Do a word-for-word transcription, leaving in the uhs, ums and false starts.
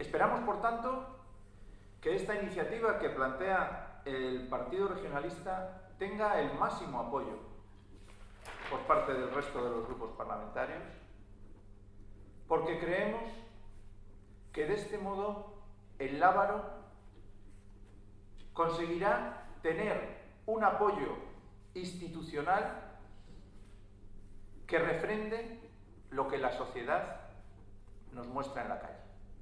Esperamos, por tanto, que esta iniciativa que plantea el Partido Regionalista tenga el máximo apoyo por parte del resto de los grupos parlamentarios, porque creemos que de este modo el Lábaro conseguirá tener un apoyo institucional que refrende lo que la sociedad nos muestra en la calle.